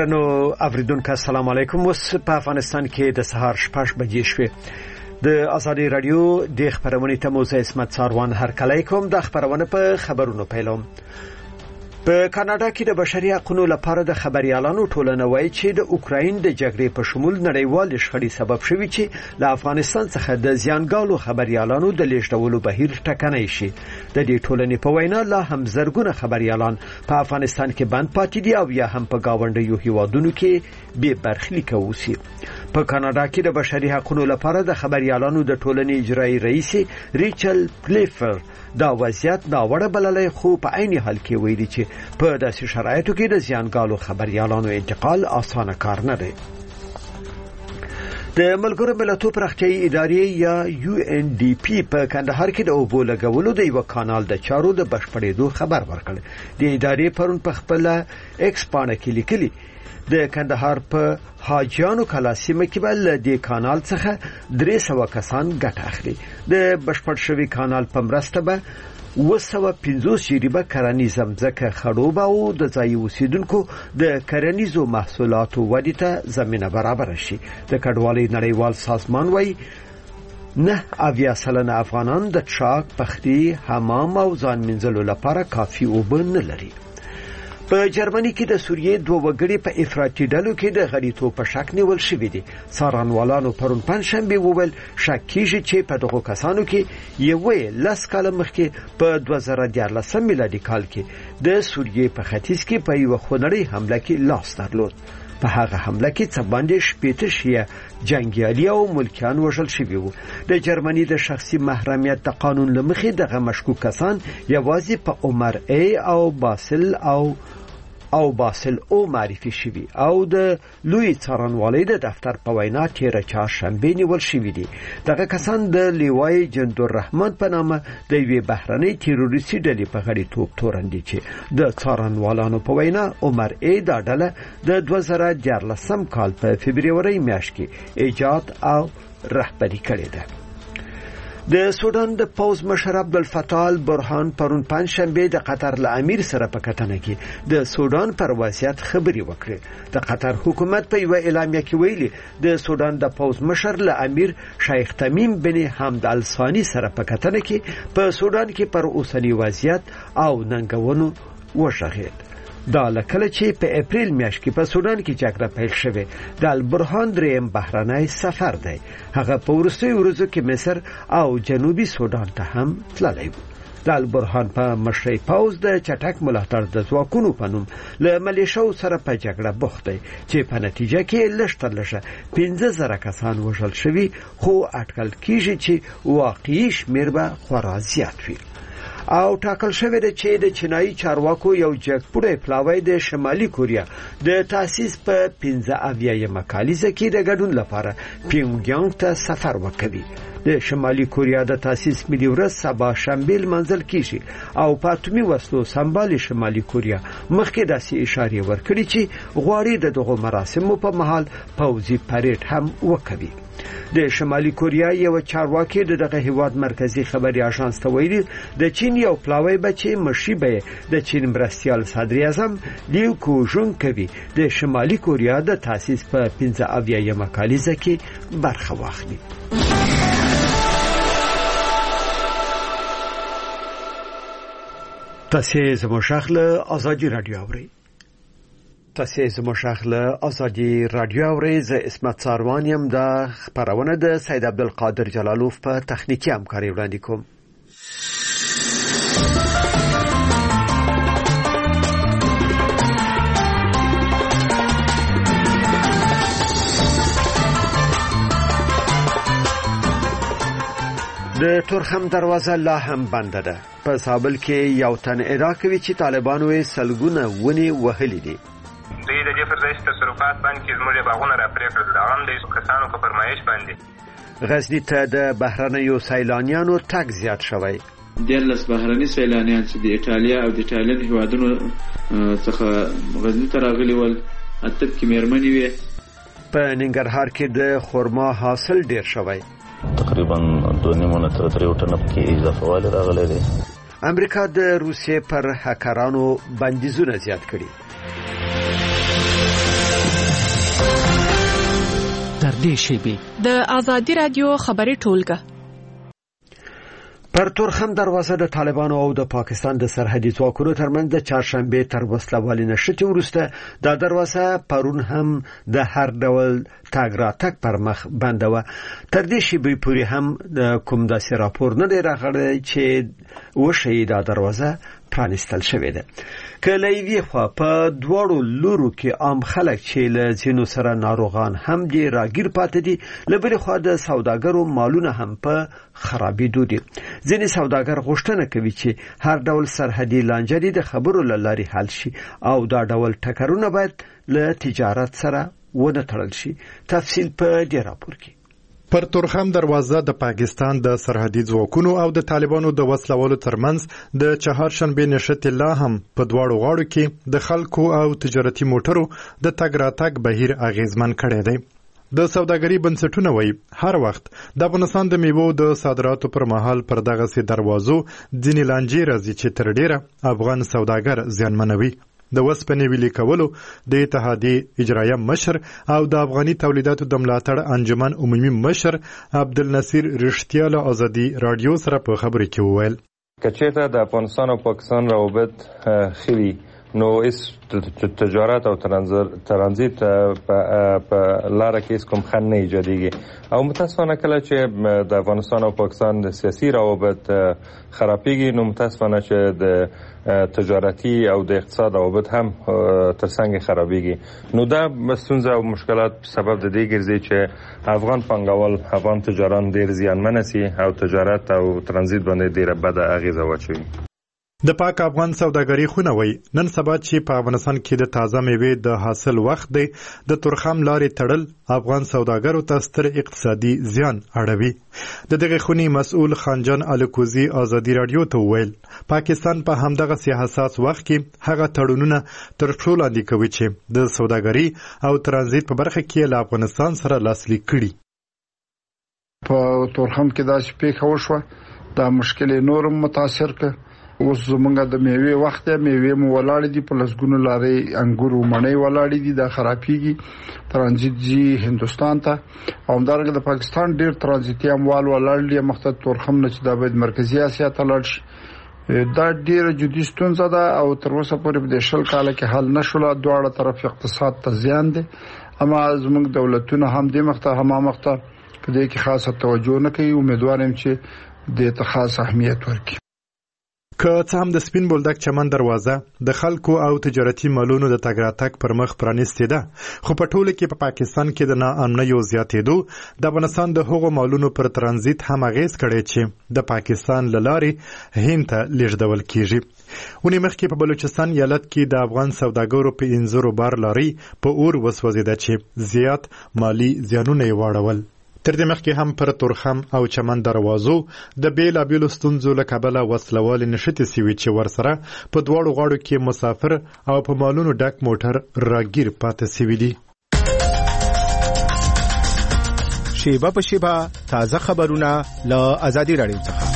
درنو اوریدونکو السلام علیکم. اوس په افغانستان کې د سهار 6 بجې شوې. د ازادي رادیو د خبرونې ته موزه اسمت ساروان هر کله کوم د خبرونه په خبرونو پیلوم. په کاناډا کې د بشري حقوقو لپاره د خبريالانو ټولنه وایي چې د اوکراین د جګړې په شمول نړیوال شخړې سبب شوي چې له افغانستان څخه د زیانګالو خبريالانو د لیږدولو بهیر ټکنی شي. د دې ټولنې په وینا لا هم زرګونه خبريالان په افغانستان کې بند پاتې دي او یا هم په گاونډیو هیوادونو کې بې برخلیک اوسي. په کاناډا کې د بشري حقوقو لپاره د خبريالانو د ټولنې اجرایی رئیس ریچل پلیفر دا وضعیت ناوړه بللی، خو په عین حال کې ویلي چې په داسې شرایطو کې د زیانګالو خبريالانو انتقال آسانه کار نه دی. د ملګرو ملتونو پراختیایي ادارې یا UNDP په کندهار کې د اوبو لګولو د یو کانال د چارو د بشپړېدو خبر ورکړ. د ادارې پرون په خپل ایکس پاڼه کې لیکلي د کندهار په حاجیانو کلا سیمه کې بل د کانال څخه 300 کسان ګټه اخلي. د بشپړ شوی کانال په مرسته به 250 جریبه کرنیز ځمکه خړوب او د ځای اوسیدونکو د کرنیزو محصولاتو ودې ته زمينه برابر شي. د کډوالۍ نړیوال سازمان وايي 9% افغانان د څښاک، پخلي، حمام او ځان مینځلو لپاره کافي اوبه نه لري. په جرمني کې د سوریې 2 وګړي په افراطي ډلو کې د غړیتوب په شک نیول شوي دي. څارنوالانو پرون پنځشنبه وویل شک کیږي چې په دغو کسانو کې یو 10 کال مخکې په 2014 میلادي کال کې د سوریې په ختیځ کې په یو خونړۍ حمله کې لاس درلود. په هغه حمله کې څه باندې 80 شیعه جنگیالي او ملکیان وژل شوي وو. د جرمني د شخصي محرمیت د قانون لمخې دغه مشکوک کسان یوازې په عمر ای او باسل او معرفي شوي او د لوی څارنوالۍ د دفتر په وینا تیر چهارشنبه نیول شوي دي. دغه کسان د لیوای جندالرحمن په نامه د یوې بهرنۍ تروریستي ډلې په غړیتوب تورن دي چې د څارنوالانو په وینا عمر ای دا ډله د 2014 کال په فبرवरी میاشت کې ایجاد او رهبري کړې ده. د سودان د پوز مشر عبدالفتاح البرهان پرون پنځشنبه د قطر له امیر سره په کتنه کې د سودان پر وضعیت خبري وکړه. د قطر حکومت په یو اعلامیه کې ویلي د سودان د پوز مشر له امیر شیخ تمیم بن حمد الثانی سره په کتنه کې په سودان کې پر اوسنی وضعیت او ننګونو وشغید. دا لکه چې په اپریل میاشت کې په سودان کې جګړه پیل شوه. د البرهان دریم بهرنی سفر دی. هغه په وروستیو ورځو کې مصر او جنوبي سودان ته هم تللی و. د البرهان په مشرۍ پوز د چټک ملاتړ د ځواکونو په نوم له ملیشو سره په جګړه بوخت دی چې په نتیجه کې لږ 15,000 کسان وژل شوي، خو اټکل کیږي چې واقعي شمیر به خورا زیات وي. او ټاکل شوی دی چې د چینایي چارواکو یو جګپوړی پلاوی د شمالي کوریا د تاسیس په 15 کالیزه کې د ګډون لپاره پیونګیانګ ته سفر وکړي. د شمالي کوریا د تاسیس ملي ورځ سبا شنبه منځل کیږي او په اتمی وسلو سمبالي شمالي کوریا مخکې داسې اشاره ورکړي چې غواړي د دغه مراسمو په مهال پوځي پریډ هم وکړي. د شمالي کوریا یو چارواکي دغه هیواد مرکزی خبري اژانس ته ویلي د چین یو پلاوی بچي مشيبه د چین مرستيال صدر اعظم لیو کوژون کوي د شمالي کوریا د تاسیس په 15 کالیزه کې برخه واخلي. تاسو زموږ شغله ازادي رادیو اورئ. تاسو زموږ شغله ازادي رادیو اورئ. زه اسمت ساروان یم. د خبرونه د سید عبدالقادر جلالوف په تخنیکی همکاري وړاندې کوم. د تورخم دروازه لا هم بنده ده. په سابل کې یو تن ادعا کوي چې طالبانو یې سلګونه ونی وهلي دي. دوی د دې پر ځای تصرفات باندې زموږ باغونه را پرې کړل. دا هم د کسانو په فرمایش باندې غزنی ته د بهرنیو سیلانیانو تګ زیات شوی. 13 بهرني سیلانیان چې د ایټالیا او د ایټالین هیوادونو څخه غزنی ته راغلي ول، اتب کې میرمنې وي. په ننګرهار کې د خرما حاصل ډیر شوی. تقریبا 2.5 تر 3 ټنه کې اضافه والی راغلی دی. امریکا د روسیې پر هکرانو بندیزونه زیات کړي. دې شیبې د آزادي رادیو خبري ټولګه. پر تورخم دروازه د طالبانو او د پاکستان د سرحدي ځواکونو ترمنځ د چهارشنبه تر وسلوالي نشټي وروسته د دروازه پرون هم د هر ډول تاګ راتګ پر مخ بنده و. تر دې شیبې پورې هم د کوم داسې راپور نه دی راغلی چې وشي د دروازه پرانستل شوې ده. کله یې خو په دواړو لورو کې عام خلک چې له ځینو سره ناروغان هم دي راګیر پاتې دي، لبل خو د سوداګرو مالونه هم په خرابېدو دي. ځینې سوداګر غوښتنه کوي چې هر ډول سرحدي لانجې د خبرو لاري حل شي او دا ډول ټکرونه باید له تجارت سره ونه تړل شي. تفصیل په دې راپور کې. پر تورخم دروازه د پاکستان د سرحدي ځواکونو او د طالبانو د وسلوالو ترمنځ د چهارشنبه نشټ لا هم په دواړو غاړو کې د خلکو او تجارتي موټرو د تګ راتګ بهیر اغیزمن کړی دی. د سوداګري بنسټونه وایي هر وخت د افغانستان د میوو د صادراتو پر مهال پر دغه سي دروازو ځینې لانجې راځي چې تر ډیره افغان سوداګر زیانمنوي. د وسپنې ویلي کولو د اتحادیې اجرایه مشر او د افغاني تولیداتو د ملاتړ انجمن عمومي مشر عبدالنصیر رښتیا له آزادي رادیو سره په خبرې کې وویل که چېرته د افغانستان او پاکستان روابط ښه وي نو هیڅ تجارت او ترانزیت په لاره کې هیڅ کوم خنډ نه ایجادېږي او متاسفانه کله چې د افغانستان او پاکستان د سیاسي روابط خرابېږي نو متاسفانه چې د تجارتي او د اقتصاد روابط هم ترڅنګ خرابېږي نو دا ستونزه او مشکلات سبب د دې ګرځي چې افغان پانګوال افغان تجاران ډېر زیانمن شي او تجارت او ترانزیت باندې ډېره بده اغیزه واچوي. د پاک افغان سوداګري خونه وای نن سبا چې په افغانستان کې د تازه میوې د حاصل وخت دی د تورخم لارې تړل افغان سوداګرو ته ستر اقتصادي زیان اړوي. د دغه خونی مسؤل خانجان الکوزی آزادي رادیو ته ویل پاکستان په همدغه حساس وخت کې هغه تړونونه تر ټولو لاندې کوي چې د سوداګري او ترانزیت په برخه کې له افغانستان سره لاسلیک کړي. په تورخم کې دا شپې وشوه دا مشکل نورم متاثر ک اوس زمونږ د میوې وخت دی میوې مو ولاړې دي په لسګونو لارې انګور او مڼې ولاړې دي دا خرابېږي ترانزیت جی هندستان ته او همدارنګه د پاکستان ډېر ترانزیتي اموال ولاړ دي مقصد تورخم نه چې دا باید مرکزی اسیا ته لاړ شي. دا ډېره جدي ستونزه ده او تر اوسه پورې په 10 کال کې حل نشوله. دواړه طرف اقتصاد ته زیان دي اما زمونږ دولتونه هم د مخته په دې کې خاصه توجه نه کوي. امیدوارم چې دې ته خاص اهمیت ورکړي. که څه هم د سپین بولدک چمن دروازه د خلکو او تجارتي مالونو د تګ راتګ پر مخ پرانیستې ده خو په ټوله کې په پاکستان کې د ناامنیو زیاتېدو د افغانستان د هغو مالونو پر ترانزیت هم اغیز کړی چې د پاکستان له لارې هند ته لیږدول کیږي. اونې مخکې په بلوچستان ایالت کې د افغان سوداګرو په انځورو بار لاري په اور وسوځېده چې زیات مالی زیانونه یې واړول. تر دې مخکې هم پر تورخم او چمن دروازو د بیلابیلو ستونزو له کبله وسلوالې نښتې سوي چې ورسره په دواړو غاړو کې مسافر او په مالونو ډک موټر راګیر پاتې سوي دي. شیبه په شیبه تازه خبرونه له آزادي رادیو څخه.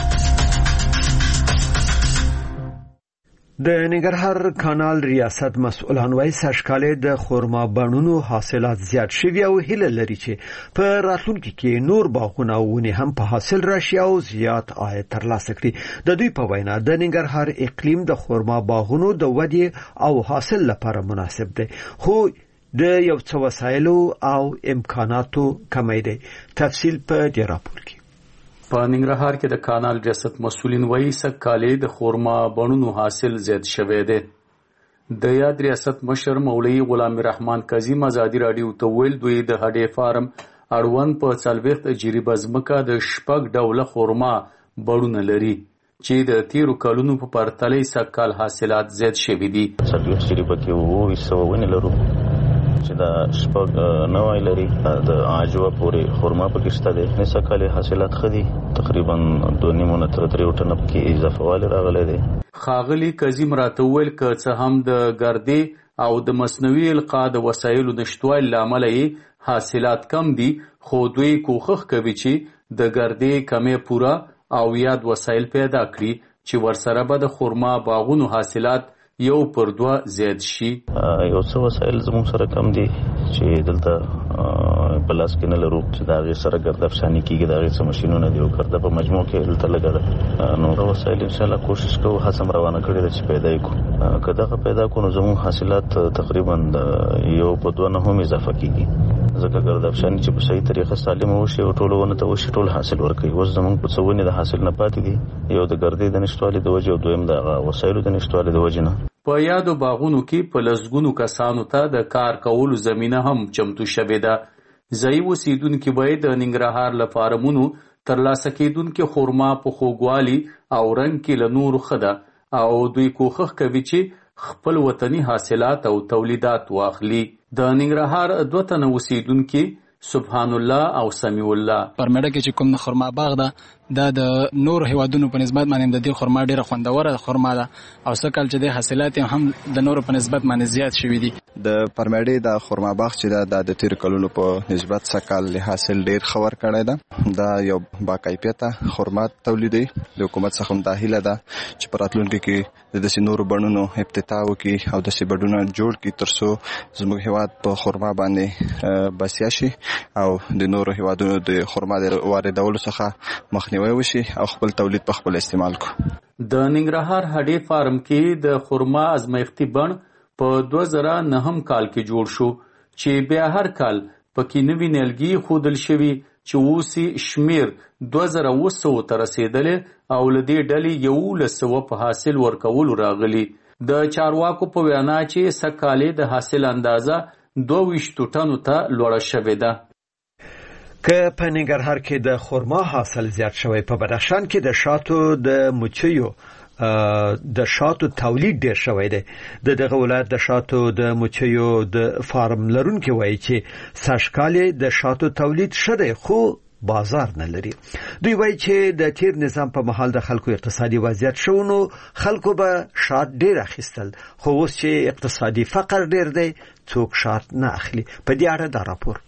د ننګرهار کانال ریاست مسؤلان وايي سږکال د خرما بڼونو حاصلات زیات شوي او هیله لري چې په راتلونکي کې نور باغونه او ونې هم په حاصل راشي او زیات عاید ترلاسه کړي. د دوی په وینا د ننګرهار اقلیم د خرما باغونو د ودې او حاصل لپاره مناسب دی خو د یو څه وسایلو او امکاناتو کمی دی. تفصیل په دې راپور کې. په ننګرهار کې د کانال ریاست مسؤلین وایي سږکال د خرما بڼونو حاصل زیات شوی دی. د یاد ریاست مشر مولوي غلام رحمان کاظم آزادي رادیو ته ویل دوی د هډې فارم اړوند په 40 جریبه ځمکه د 6 ډوله خرما بڼونه لري چې د 13 کلونو په پرتله سږکال حاصلات زیات شوي دي. 40 جریبه کې 200 ونې لرو چې دا شپږ نوای لري د عجوه پورې خرما پکې شته دي. نسه کال حاصلات خدي تقریبا 2.5 تر 3 ټن کې اضافه والی راغلی دی. خاغلی کاظم راته ویل که څه هم د ګردې او د مصنوعي القا د وسایلو نشټوالي لامل یې حاصلات کم دي خو دوی کوښښ کوي چې د ګردې کمې پوره او یاد وسایل پیدا کړي چې ورسره به د خرما باغونو حاصلات 1 پر 2 زیات شي. یو څه وسایل زموږ سره کم دي چې دلته بلاس کې نه لرو چې دا غي سره ګرد افساني کیږي دا غي څه ماشينونه دی او ګرد په مجموع کې دلته لګره نو وسایل ان شاء الله کوشش کوو هڅه روانه کړی د چې پیدا کو کله پیدا کو نو زموږ حاصلات تقریبا یو په 2 نه هم اضافه کیږي ځکه ګرد افساني چې په صحیح طریقه سالم وشي او ټولونه ته وشي ټول حاصل ورکوي اوس زموږ په څونه د حاصل نه پاتې دي یو د ګردې د نشټوالي د وجه او دویم د وسایلو د نشټوالي د وجه نه په یادو باغونو کې په لسګونو کسانو ته د کار کولو زمينه هم چمتو شوې ده ځای اوسیدونکو باید د ننګرهار لپاره مونو ترلاسه کېدونکو خرما په خوږوالي او رنګ کې له نور خده او دوی کوښښ کوي چې خپل وطني حاصلات او تولیدات واخلي د ننګرهار 2 تنه اوسیدونکو سبحان الله او سمیع الله پرمړه کې چې کوم خرما باغ ده د نور هیوادونو په نسبت باندې د دې خرما ډیره خوندوره خرما ده او سکل چې د حاصلات هم د نور په نسبت باندې زیات شوي دي د پرمړې د خرما باغ چې د تیر کلونو په نسبت سکل حاصل ډیر خور کړی ده دا یو باکیفیته خرما تولیدي د حکومت څخه هم داخله ده چې پراتلونکو کې د نور بڼونو افتتاح وکړي او د سیبډونو جوړ کړي ترڅو زموږ هیواد په خرما باندې بسیا شي او د نور هیوادونو د خرما د واردولو څخه مخنیوي وشي او خپل تولید په خپل استعمال کو د ننګرهار هډې فارم کې د خرما ازمایښتي بڼ په 2009 کال کې جوړ شو چې بیا هر کال پکې نوي نیلګي خودل شوي چې اوسي شمیر 2900 ته رسیدلې او لدې ډلې 1100 په حاصل ورکول راغلي د چارواکو په وینا چې سکهاله د حاصل اندازه 22 ټنو ته لوړه شوې ده که په ننګرهار کې د خرما حاصل زیات شوی په بدخشان کې د شاتو د مچیو د شاتو تولید ډیر شوی دی دغه ولایت د شاتو د مچیو د فارم لرونکو وایي چې ساشکاله د شاتو تولید شته خو بازار نه لري دوی وایي چې د تیر نظام په محل د خلکو اقتصادي وضعیت شونو خلکو به شات ډیر اخیستل خو اوس چې اقتصادي فقر ډیر دی څوک شات نه اخلي په دې اړه دا راپور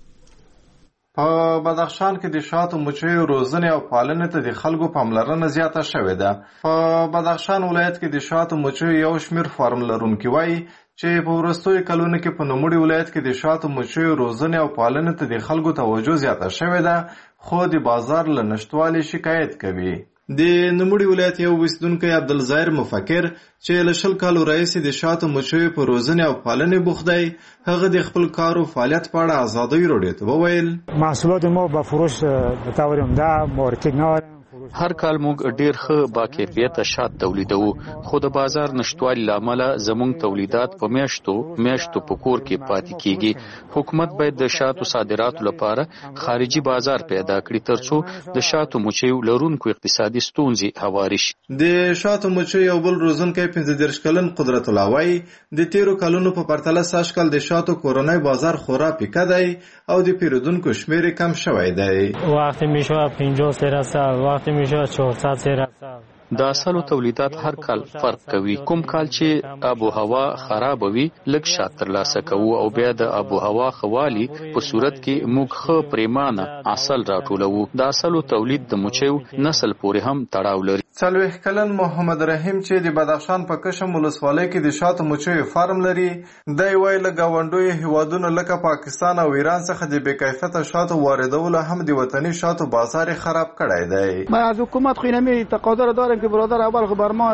په بدخشان کې د شاتو مچیو روزنې او پالنې ته د خلکو پاملرنه زیاته شوې ده په بدخشان ولایت کې د شاتو مچیو یو شمیر فارم لرونکي وایي چې په وروستیو کلونو کې په نوموړي ولایت کې د شاتو مچیو روزنې او پالنې ته د خلکو توجه زیاته شوې ده خو د بازار له نشټوالي شکایت کوي د نوموړي ولایت یو اوسیدونکی عبدالظاهر مفکر چې له 10 کالو راهیسې د شاتو مچیو په روزنې او پالنې بوخت دی هغه د خپل کار او فعالیت په اړه ازادي راډیو ته وویل محصولات ما به فروش به طور عمده مارکت نه هر کال موږ ډیر ښه باکیفیته شات تولیدو خو د بازار نشټوالي لامل زموږ تولیدات په میاشتو په کور کې پاتې کیږي حکومت باید د شاتو صادراتو لپاره خارجي بازار پیدا کړي ترڅو د شاتو مچیو لرونکو اقتصادي ستونزې هواري شي د شاتو مچیو یو بل روزنکي 15 کلن قدرت الله وای د تیرو کلونو په پرتله ساشکل د شاتو کورونای بازار خورا پیکه دی او د پیرودونکو شمیر کم شوی دی وقتی میشه 50 درصد وقتی میشه 400 درصد د اصلو تولیدات هر کال فرق کوي کوم کال چې آب او هوا خراب وي لږ شات ترلاسه کوو او بیا د آب او هوا خوالي په صورت کې موږ ښه پریمانه اصل راټولوو د اصلو تولید د مچیو نسل پورې هم تړاو لري 40 کلن محمد رحیم چې د بدخشان په کشم ولسوالۍ کې د شاتو مچیو فارم لري دی وایي له ګاونډیو هیوادونو لکه پاکستان او ایران څخه د بیکیفیته شاتو واردول هم د وطني شاتو بازار خراب کړی دی ما از حکومت خو نمی تقاضا دارم که برادر اول خبر ما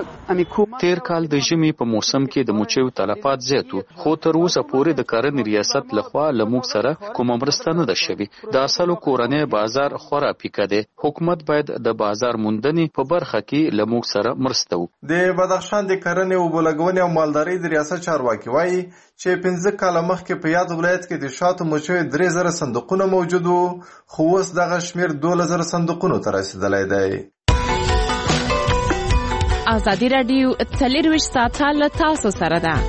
تیر کال د ژمي په موسم کې د مچیو تلفات زیاتو خو تر اوسه پورې د کرنې ریاست لخوا لموږ سره کومه مرسته نه ده شوې د اصلو کورنۍ بازار خورا پیکه دی حکومت باید د بازار موندنې په برخه کې لموږ سره مرسته وکړي د بدخشان د کرنې او بلګونې او مالدارۍ د ریاست چارواکي وایي چې 15 کاله مخکې په یاد ولایت کې د شاتو مچیو 3000 صندوقونه موجود وو خو اوس دغه شمیر 2000 صندوقونو ته رسیدلی دی ازادي رادیو 24 ساعته له تاسو سره ده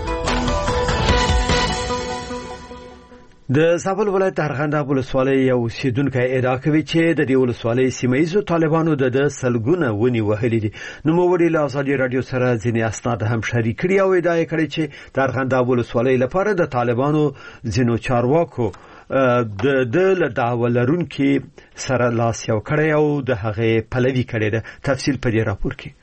د زابل ولایت د ارغنداب ولسوالۍ یو اوسیدونکی ادعا کوي چې د دې ولسوالۍ سیمه‌ییزو طالبانو د سلګونه ونی وهلي دي نوموړي له ازادي رادیو سره ځینې اسناد هم شریک کړي او ادعا کړې چې د ارغنداب ولسوالۍ لپاره د طالبانو ځینو چارواکو د دعوالرونکو سره لاس یو کړی او د هغه پلوي کړي ده تفصیل په دې راپور کې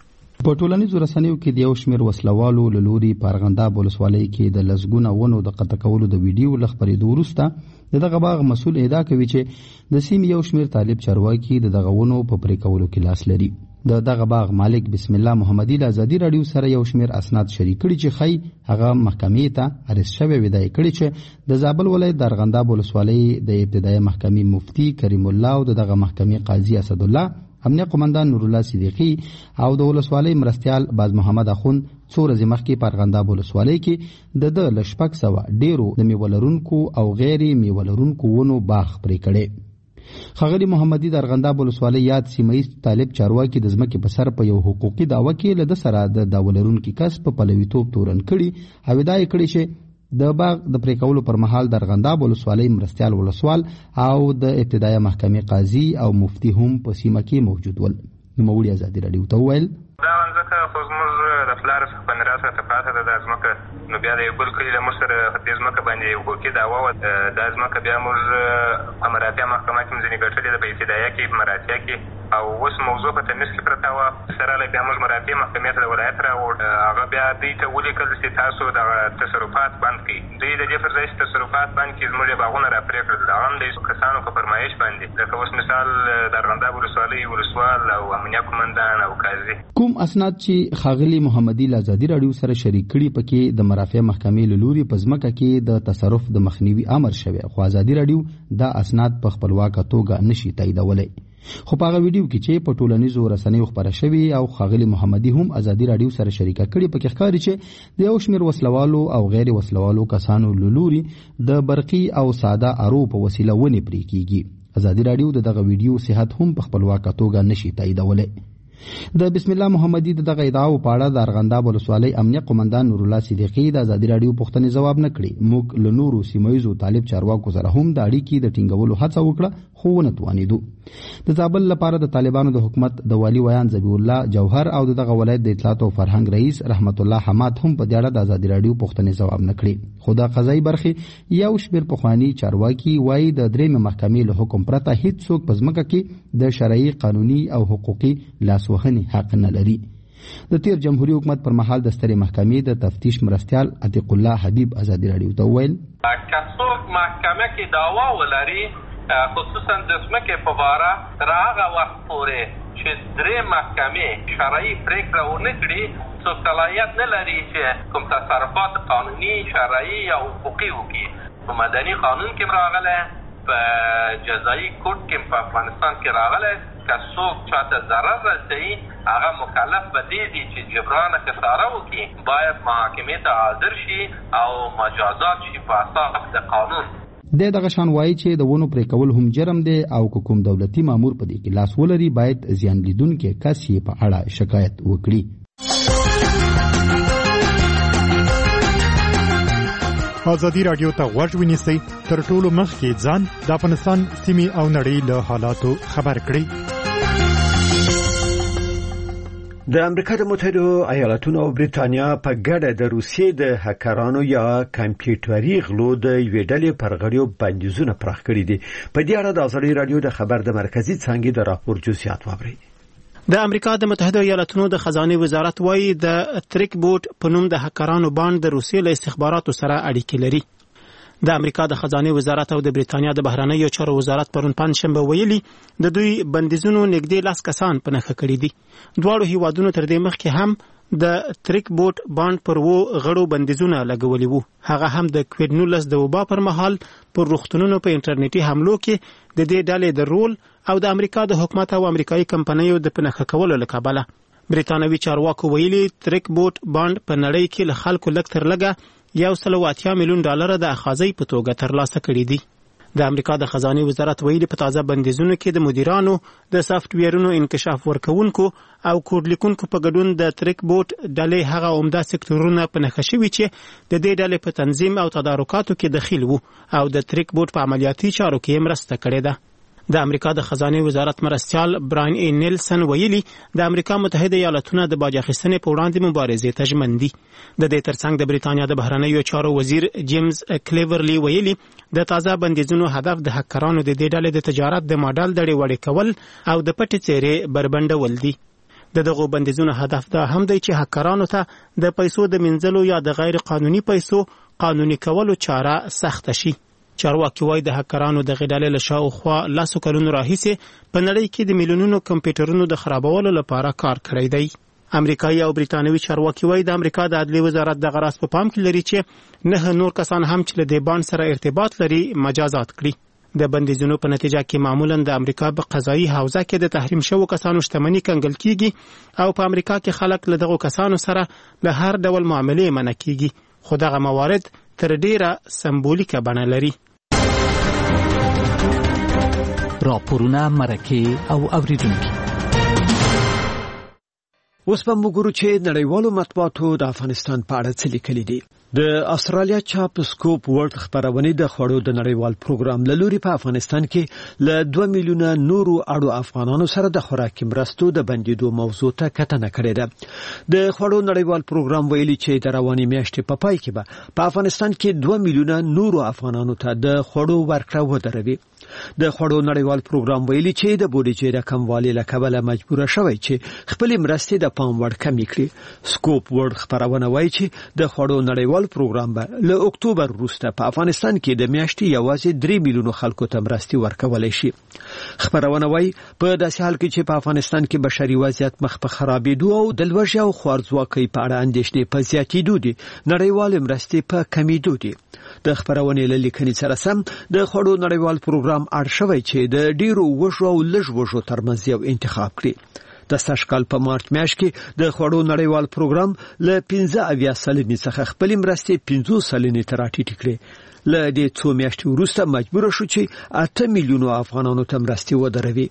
په ټولنیزو رسنیو کې د یو شمېر وسلوالو له لوري په ارغنداب ولسوالۍ کې د لسګونه ونو د قطع کولو د ویډیو له خپرېدو وروسته د دغه باغ مسؤل ادعا کوي چې د سیمې یو شمېر طالب چارواکي د دغه ونو په پرې کولو کې لاس لري. د دغه باغ مالک بسم الله محمدي له ازادي راډیو سره یو شمېر اسناد شریک کړي چې ښایي هغه محکمې ته ارست شوی وي. دا یې کړي چې د زابل ولایت د ارغنداب ولسوالۍ د ابتدایي محکمې مفتي کریم الله او د دغه محکمې قاضي اسدالله، امنیه قومندان نور الله صدیقي او د ولسوالۍ مرستیال باز محمد اخوند څو ورځې مخکې په ارغنداب ولسوالۍ کې د 600 ډیرو د میوه لرونکو او غیر میوه لرونکو ونو باغ پرې کړی. ښاغلي محمدي د ارغنداب ولسوالۍ یاد سیمهیز طالب چارواکي د ځمکې په سر په یو حقوقي دعوه کې له ده سره د دعوه لرونکي کس په پلویتوب تورن کړي او ادعا یې کړې چې د باغ د پرې کولو پر مهال د ارغنداب ولسوالۍ مرستیال ولسوال او د ابتدایي محکمې قاضي او مفتي هم په سیمه کې موجود ول. نوموړي ازادي راډیو ته وویل دا ځکه خو زموږ د پلار څخه په میراث راته پاته ده دا ځمکه، نو بیا د یو بل کلي له موږ سره دې ځمکه باندې یو حقوقي دعوه وه. دا ځمکه بیا موږ په مراتع محکمه کې ځینې ګټلې ده، په ابتدایه کې په مراتع کې، او اوس موضوع په تمیز کې پرته وه. سره له بیا موږ مراتع محکمې ته د ولایت راوړ، هغه بیا دوی ته ولیکل چې تاسو دغه تصرفات بند کړئ. دوی د دې پر ځای چې تصرفات بند کړي زموږ باغونه راپرې کړل، هغه هم د کسانو په فرمایش باندې، لکه اوس مثال د ارغنداب ولسوالۍ ولسوال او امنیه قومندان او قاضي. کوم اسناد چې ښاغلي محمدي له ازادي راډیو سره شریک کړي پکې د مرافع محکمې له لوري په ځمکه کې د تصرف د مخنیوي امر شوی، خو ازادي راډیو دا اسناد په خپلواکه توګه نشي تاییدولی. خو په هغه ویډیو کې چې په ټولنیزو رسنیو خپره شوي او ښاغلي محمدي هم ازادي راډیو سره شریکه کړي پکې ښکاري چې د یو شمېر وسلوالو او غیر وسلوالو کسانو له لوري د برقي او ساده ارو په وسیله ونې پرې کیږي. ازادي راډیو د دغه ویډیو صحت هم په خپلواکه توګه نشي تاییدولی. د بسم الله محمدي د دغه ادعاو په اړه د ارغنداب ولسوالۍ امنیه قومندان نور الله صدیقي د ازادي راډیو پوښتنې ځواب نه کړي. موږ له نورو سیمهیزو طالب چارواکو سره هم د اړیکې د ټینګولو هڅه وکړه خو ونه توانېدو. د زابل لپاره د طالبانو د حکومت د والي ویان ذبیح الله جوهر او د دغه ولایت د اطلاعات او فرهنګ رئیس رحمت الله حماد هم په دې اړه د ازادي راډیو پوښتنې ځواب نه کړي. خو د قضایي برخې یو شمېر پخواني چارواکي وایي د درېیمې محکمې له حکم پرته هیڅوک په ځمکه کې د شرعي قانوني او حقوقي لاسوهنې حق نه لري. د تیر جمهوریت حکومت پر مهال د سترې محکمې د تفتیش مرستیال عتیق الله حبیب ازادي راډیو ته وویل که څوک محکمه کې دعوا ولري خصوصا د ځمکې په باره تر هغه وخت پورې چې درې محکمې شرعي پرېکړه ونه کړي څوک صلاحیت نه لري چې کوم تصرفات قانوني شرعي یا حقوقي وکړي. په مدني قانون کې راغلی، په جزایي کوډ کې په افغانستان کې راغلی، که څوک چاته ضرر رسوي هغه مکلف به دې دي چې جبران خساره وکړي، باید محاکمې ته حاضر شي او مجازات شي په اساس د قانون. د دغه شان وایي چې د ونو پرې کول هم جرم دی او که کوم دولتي مامور په دې کې لاس ولري باید زیان لیدونکي کس یې په اړه شکایت وکړي. ازادي راډیو ته غوږ ونیسئ، تر ټولو مخکې ځان د افغانستان سیمې او نړۍ له حالاتو خبر کړئ. د امریکا د متحده ایالاتونو او برېټانیا په ګډه د روسیې د هکرانو یا کمپیوټري غلو د یوې ډلې پر غړیو بندیزونه پراخ کړي دي. په دې اړه د ازادي راډیو د خبر د مرکزي څانګې د راپور جزئیات واورئ. د امریکا د متحده ایالاتونو د خزانه وزارت وایي د تریک بوت په نوم د هکرانو باند د روسیې له استخباراتو سره اړیکې لري. د امریکا د خزانه وزارت او د برېټانیا د بهرنیو چارو وزارت پرون پنځشنبه ویلي د دوی بندیزونو نږدې 10 کسان په نښه کړي دي. دواړو هیوادونو تر دې مخکې هم د تریک بوت باند پر غړو بندیزونه لګولي وو. هغه هم د کووډ-19 د وبا پر مهال پر روغتونونو په انټرنیټي حملو کې د دې ډلې د رول او د امریکا د حکومت او امریکایي کمپنیو د پنهخه کولو لکابله. برېټانوي چارواکو ویلي تریک بوت باند په نړۍ کې له خلکو لږ تر لږه $180 میلیون د اخاذې په توګه ترلاسه کړي دي. د امریکا د خزانه وزارت ویلي په تازه بندیزونو کې د مدیرانو د سافټویرونو انکشاف ورکونکو او کوډ لیکونکو په ګډون د تریک بوت ډلې هغه عمده سکتورونه په نښه شوي چې د دې ډلې په تنظیم او تدارکاتو کې دخیل وو او د تریک بوت په عملیاتي چارو کې مرسته کړې ده. د امریکا د خزانه وزارت مرستیال براین ای نیلسن ویلي د امریکا متحده ایالاتونو د باج اخیستنې په وړاندې مبارزې ته ژمن دي. د دې ترڅنګ د برېټانیا د بهرنیو چارو وزیر جیمز کلیورلی ویلي د تازه بندیزونو هدف د هکرانو د دې ډلې د تجارت د ماډل د وړې کول او د پټې څېرې بربنډول دي. د دغو بندیزونو هدف دا هم دی چې هکرانو ته د پیسو د منځلو یا د غیر قانوني پیسو قانوني کولو چاره سخته شي. چارواکي وایي د هکرانو د غډالې له شاوخوا 10 کلونو راهیسې په نړۍ کې د میلیونونو کمپیوټرونو د خرابولو لپاره کار کړی دی. امریکایي او بریتانوي چارواکي وایي د امریکا د عدلي وزارت د غراس په پام کې لري چې 9 نور کسان هم چې له دې بانډ سره ارتباط لري مجازات کړي. د بندیزونو په نتیجه کې معمولا د امریکا په قضایي حوزه کې د تحریم شوو کسانو شتمني کنګل کیږي او په امریکا کې خلک له دغو کسانو سره له هر ډول معاملې منع کیږي، خو دغه موارد تر ډیره سمبولیکه بڼه لري. راپورونه، مرکې او اوریدونکي. اوس په موږ چې نړیوالو مطبوعاتو د افغانستان په اړه څه لیکلي دي. د استرالیا چاپ سکوپ ورلد خبرونه د خوړو د نړیوال پروګرام له لوري په افغانستان کې له 2 میلیونه نورو اړو افغانانو سره د خوراکي مرستو د بندیدو موضوع ته کتنه کړې ده. د خوړو نړیوال پروګرام ویلي چې د رواني میاشتې په پای کې به په افغانستان کې 2 میلیونه نورو افغانانو ته د خوړو ورکړه ودروي. د خوړو نړیوال پروګرام ویلي چې د بودیجې د کموالي له کبله مجبور شوی چې خپل مرستې د پام وړ کمې کړي. سکوپ ورلد خبرونه وایي چې د خوړو نړیوال پروګرام به له اکتوبر وروسته په افغانستان کې د میاشتې یوازې 3 میلیونو خلکو ته مرستې ورکولای شي. خبرونه وایي په داسې حال کې چې په افغانستان کې بشري وضعیت مخ په خرابېدو او د لوږې او خوارځواکۍ په اړه اندېښنې په زیاتېدو دي، نړیوال مرستې په کمیدو دي. د خبرونې له لیکنې سره سم د خوړو نړیوال پروګرام اړ شوی چې د ډیرو وژو او لږ وژو ترمنځ یو انتخاب کړي. د سږکال په مارچ میاشت کې د خوړو نړیوال پروګرام له 15 سلنې څخه خپل مرستې 50 سلنې ته راټیټې کړې. له دې څو میاشتې وروسته مجبور شو چې 8 میلیونو افغانانو ته مرستې ودروي.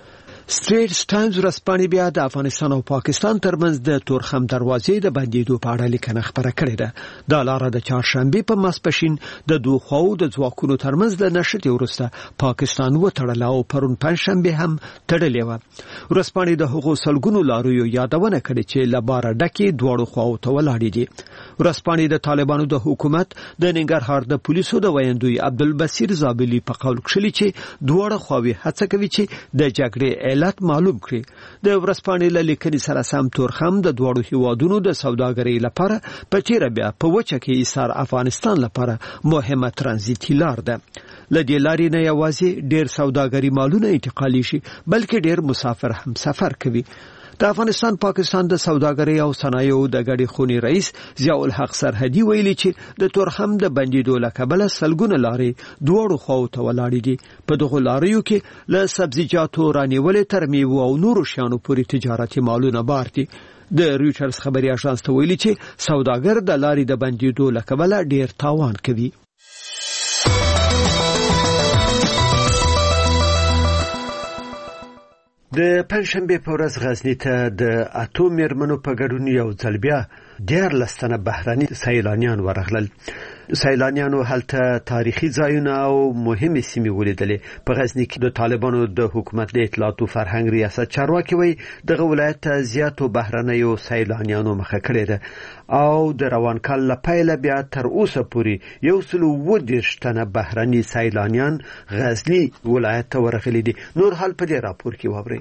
سټریټ ټایمز ورځپاڼې بیا د افغانستان او پاکستان ترمنځ د تورخم دروازې د بندیدو په اړه لیکنه خبره کړې ده. دا لاره د چهارشنبه په ماسپښین د دوه خواو د ځواکونو ترمنځ د نشټې وروسته پاکستان وتړله او پرون پنځشنبه هم تړلې و. ورځپاڼې د هغو سلګونو لارویو یادونه کړې چې له باره ډکې دواړو خواو ته ولاړې دي. ورځپاڼې د طالبانو د حکومت د ننګرهار د پولیسو د ویاندوی عبدالبصیر زابلی په قول کړي چې دواړه خواوې هڅه کوي چې د جګړې علت معلوم کړي. د ورځپاڼې له لیکنې سره سم تورخم د دواړو هیوادونو د سوداګرۍ لپاره په تیره بیا په وچه کې ایثار افغانستان لپاره مهمه ترانزیتي لار ده. له دې لارې نه یوازې ډېر سوداګري مالونه انتقالي شي بلکې ډېر مسافر هم سفر کوي. د افغانستان پاکستان د سوداګرۍ او صنایعو د ګډې خونې رئیس ضیاء الحق سرحدي ویلي چې د تورخم د بندیدو له کبله سلګونه لارې دواړو خواو ته ولاړې دي. په دغو لاریو کې له سبزیجاتو رانیولې تر میوو او نورو شیانو پورې تجارتي مالونه بار دي. د رویټرز خبري اژانس ته ویلي چې سوداګر د لارې د بندیدو له کبله ډیر تاوان کوي. د پنځشنبه په ورځ غزنی ته د اتو میرمنو په ګډون یو ځل بیا 14 تنه بهراني سیلانیان ورغلل. سیلانیانو هلته تاریخي ځایونه او مهمه سیمې ولیدلې. په غزنی کې د طالبانو د حکومت د اطلاعات او فرهنګ ریاست چارواکي وایي دغه ولایت ته زیاتو بهرانيو سیلانیانو مخه کړې ده او د روان کال له پیله بیا تر اوسه پورې 120 تنه بهراني سیلانیان غزنی ولایت ته ورغلي دي. نور حال په دې راپور کې واورئ.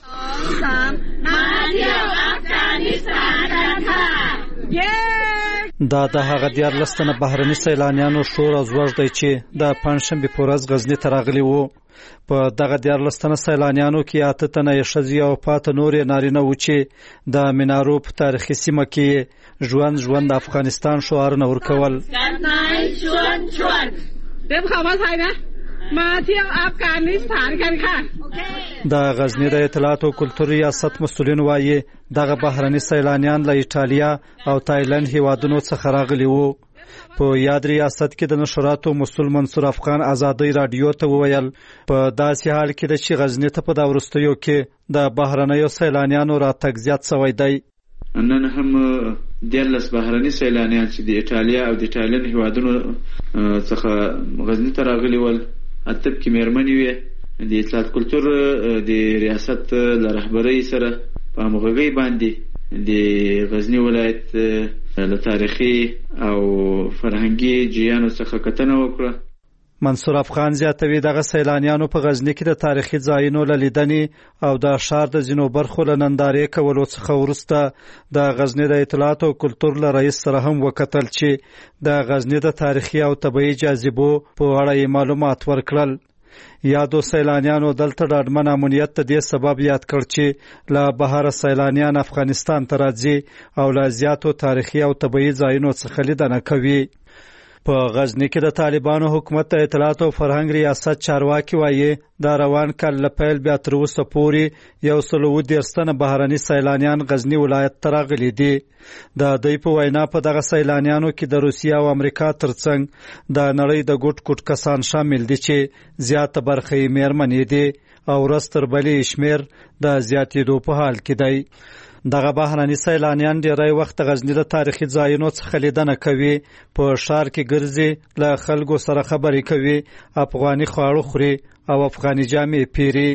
دا د هغه 14 تنه بهرني سیلانیانو شور او زوړ دی چې د پنځشنبه په ورځ غزنی ته راغلي وو. په دغه 14 تنه سیلانیانو کې 8 تنه ښځې او 5 نور نارینه و چې د مینارو په تاریخي سیمه کې ژوند افغانستان شعارونه ورکول. د غزنی د اطلاعات او کلتور ریاست مسؤلین وایي دغه بهرني سیلانیان له ایټالیا او تایلند هیوادونو څخه راغلي وو. په یاد ریاست کې د نشراتو مسؤل منصور افغان آزادۍ رادیو ته وویل په داسې حال کې چې غزنی ته په دا وروستیو کې د بهرنیو سیلانیانو راتګ زیات شوی دی. نن هم 14 بهرني سیلانیان چې د ایټالیا او د تایلند هیوادونو څخه غزنی ته راغلي ول اتب کې میرمنې وي. د اطلاعات کلتور د ریاست له رهبرۍ سره په همغږۍ باندې د غزنی ولایت له تاریخي او فرهنګي جریانو څخه کتنه وکړه. منصور افغان زیاتوي دغه سیلانیانو په غزنی کې د تاریخي ځایونو لیدنې او د ښار د ځینو برخو له نندارې کولو څخه وروسته د غزنی د اطلاعات او کلتور له رئیس سره هم وکتل چې د غزنی د تاریخي او طبیعي جاذبو په اړه معلومات ورکړل. یادو سیلانیانو دلته ډاډمن امنیت ته دې سبب یاد کړ چې له بهر سیلانیان افغانستان ته راځي او له زیاتو تاریخي او طبیعي ځایونو څخه لیدنه کوي. په غزنی کې د طالبانو حکومت ته اطلاعات او فرهنګ ریاست چارواکي وایي دا روان کال له پیل بیا تر اوسه پورې 130 تنه بهرني سیلانیان غزنی ولایت ته راغلي دي. د دوی په وینا په دغه سیلانیانو کې د روسیې او امریکا ترڅنګ د نړۍ د ګوټ ګوټ کسان شامل دي چې زیاته برخه یې میرمنې دي او ورځ تر بلې شمېر د زیاتېدو په حال کې دی. دغه بهرني سیلانیان ډیری وخت غزنی د تاریخي ځایونو څخه لیدنه کوي، په ښار کې ګرځي، له خلکو سره خبرې کوي، افغاني خواړه خوري او افغاني جامې پیري.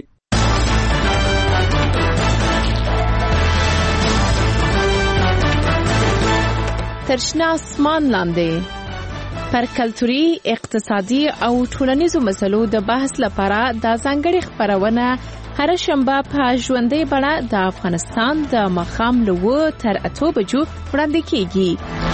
تر شنه اسمان لاندې پر کلتوري، اقتصادي او ټولنیزو مسلو د بحث لپاره د ځانګړي خپرونه هر شنبه په ژوندۍ بڼه د افغانستان د ماښام له 9 تر 8 بجو وړاندې کیږي.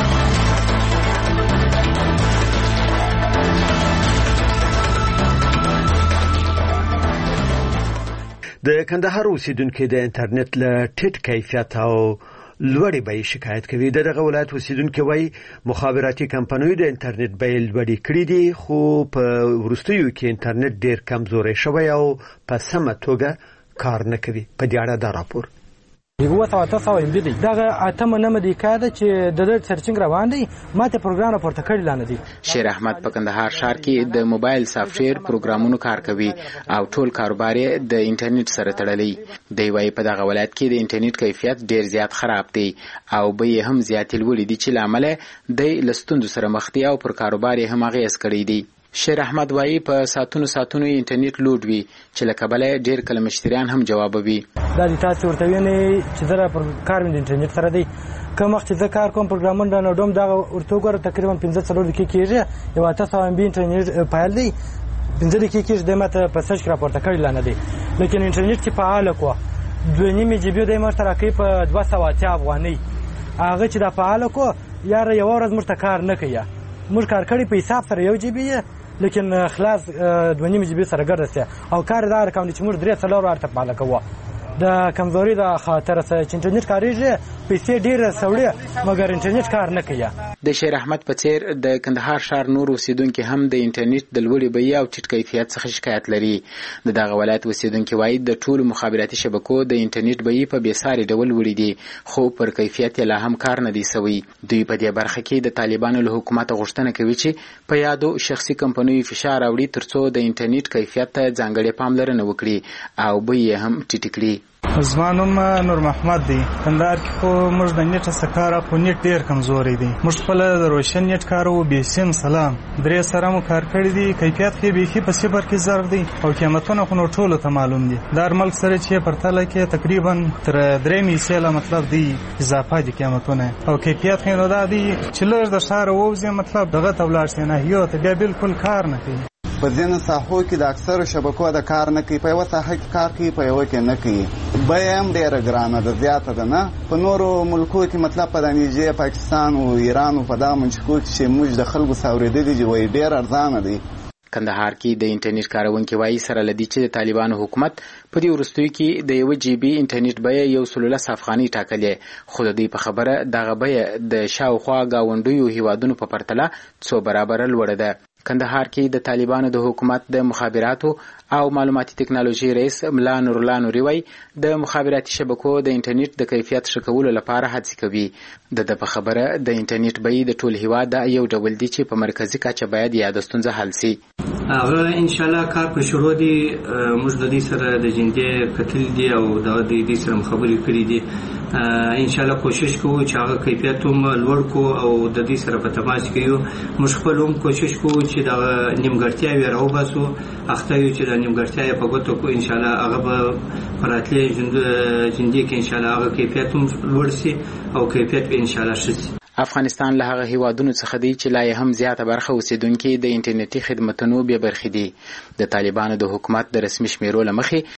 د کندهار اوسیدونکو د انټرنیټ له ټیټ کیفیت او لوړې بیې شکایت کوي. دغه ولایت اوسیدونکو وایي مخابراتي کمپنیو د انټرنیټ بیې لوړې کړې دي، خو په وروستیو کې انټرنیټ ډېر کمزوري شوی او په سمه توګه کار نه کوي. په دې اړه دا راپور یو تاسو ام بي دي دغه اتم نه مدي کاده چې د سرچینګ روان دي ماته پروګرام راپورته کړی لانه دي. شیر احمد په کندهار ښار کې د موبایل سافټویر پروګرامونو کار کوي او ټول کاروبار د انټرنیټ سره تړلی دی. وایي په دغه ولایت کې د انټرنیټ کیفیت ډیر زیات خراب دی او به هم زیات لوړ دي چې لامل د لستوندو سره مخ دي او پر کاروبار هم اغیز کړی دی. شیر احمد وایي په ساتونو انټرنیټ لوډ وي چې لکه بل ډیر کله مشتریان هم جوابوي. دا د تاسو ورته ویني چې زره پر کار د انټرنیټ سره دی کوم وخت چې کار کوم پروګرامونه ډاونلوډوم دا ورته ګوره تقریبا 15 دقیقې کېږي یو تاسو ام بي انټرنیټ فایل دی 15 دقیقې کېږي د ماته په سرچ راپورته کړی لانه دی. لیکن انټرنیټ چې فعال کو 2.5 جی بي د مرته راکې په 280 افغاني هغه چې دا فعال کو یاره یو ورځ مرته کار نه کوي. موږ کار کړی په حساب سره 1 جی بي لیکن خلاص 2.5 جی بي سره ګرځي او کار دار کوم چې موږ 3 ورته پاله کوو د کمزوري د خاطر سره چې انټرنیټ کاریږي پیسې ډیره سوړي مګر انټرنیټ کار نه کوي. د شیر احمد په څیر د کندهار ښار نور اوسیدونکو هم د انټرنیټ د لوړې بیې او ټیټ کیفیت څخه شکایت لري. دغه ولایت اوسیدونکو وایي د ټولو مخابراتي شبکو د انټرنیټ بیې په بیساري ډول لوړې دي خو پر کیفیت لا هم کار نه دی سوی. دوی په دې برخه کې د طالبانو له حکومت غوښتنه کوي چې په یادو شخصي کمپنیو فشار راوړي ترڅو د انټرنیټ کیفیت ته ځانګړې پاملرنه وکړي او بیې هم ټیټ کړي. زمانوم نور محمد دی. کندهار کې خو موږ د نیټ سکاره په نیټ ډیر کمزوري دی. موږ خپل د روشن نیټ کارو به سیم سلام درې سره مو کار کړی دی. کیفیت کې به په صفر کې ضرب دی او قیمتونه خو ټول ته معلوم دي. د ملک سره چې پرتله کې تقریبا تر 3 میسیله مطلب دی اضافه دي قیمتونه او کیفیت خو دا دی چې لږ د شهر ووزي مطلب دغه تولار سینه یو ته بیا بالکل کار نه کوي. په ځینو ساحو کې د اکثرو شبکو د کار نه کوي، په یوه ساحه کې کار کوي په یوه کې نه کوي. بیه هم ډېره ګرانه ده، زیاته ده نه. په نورو ملکو کې مطلب په نیجیریا، پاکستان او ایران او په دغه منچکو کې چې موږ د خلکو څاورېدلي دي وایي ډېر ارزانه دی. کندهار کې د انټرنیټ کارونکو وایي سره لدی چې د طالبانو حکومت په دې وروستیو کې د 1 جی بي انټرنیټ بیه 110 افغاني ټاکلې خو د دې په خبره دغه بیه د شاوخوا گاونډیو هیوادونو په پرتله څو برابر لوړه ده. کندهار کې د طالبانو د حکومت د مخابراتو او معلوماتي ټکنالوژي رئیس ملا نور الله نوري وایي د مخابراتي شبکو د انټرنیټ د کیفیت ښه کولو لپاره هڅې کوي. د په خبره د انټرنیټ بیې د ټول هیواد د یو ډول دي چې په مرکزي کچه باید یاد ستونزه حل شي. هغه ان شاء الله کار په شروع دي. موږ د دې سره د جندې کتل دي او د دې سره خبرې کړې دي. ان شاء الله کوشش کوو چې هغه کیفیت هم لوړ کو او د دې سره په تماس کې یو موږ خپل هم کوشش کوو چې د نیمګړتیاوې راوباسو. اخته یو چې د نیمګړتیاوې په ګوتو کو ان شاء الله هغه به پراتلې جندې کې ان شاء الله هغه کیفیت هم لوړ شي او کیفیت به ان شاء الله ښه شي. افغانستان له هغه هیوادونو څخه دی چې لا هم زیاته برخه اوسیدونکو د انټرنیټي خدماتو به برخې دي. د طالبانو د حکومت د رسمي شمیرو لمخې